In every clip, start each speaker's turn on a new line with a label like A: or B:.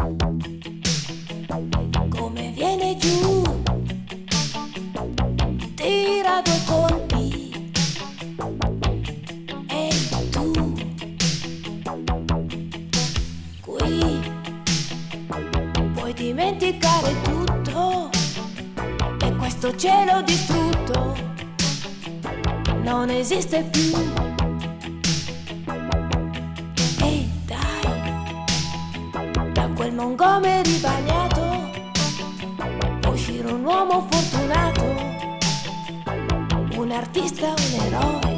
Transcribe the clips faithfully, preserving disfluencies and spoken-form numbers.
A: come viene giù, tira due colpi. Ehi tu, qui puoi dimenticare tutto e questo cielo distrutto non esiste più. E dai, da quel Montgomery bagnato può uscire un uomo fortunato, un artista, un eroe.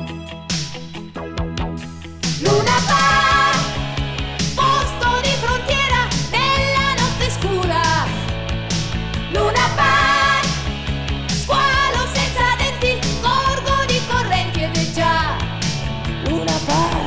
A: Luna Park, posto di frontiera nella notte scura. Luna Park, squalo senza denti, gorgo di correnti ed è già Luna Park.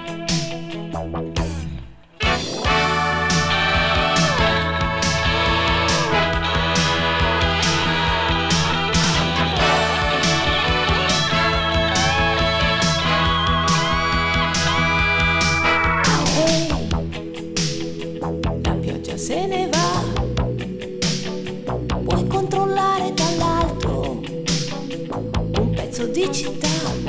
A: Se ne va, puoi controllare dall'alto un pezzo di città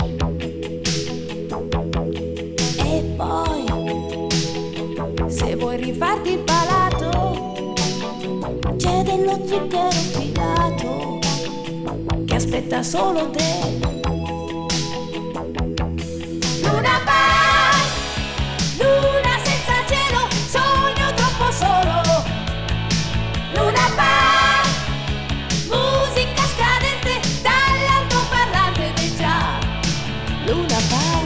A: e poi, se vuoi rifarti il palato, c'è dello zucchero filato che aspetta solo te. Luna Park, luna senza cielo, sogno troppo solo. Luna Park, musica scadente dall'altoparlante ed è già Luna Park.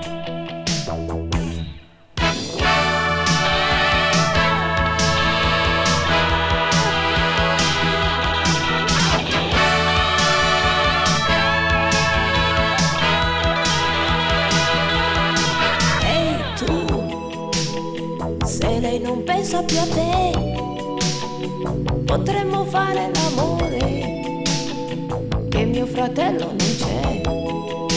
A: Ehi tu, se lei non pensa più a te, potremmo fare l'amore, che mio fratello non c'è.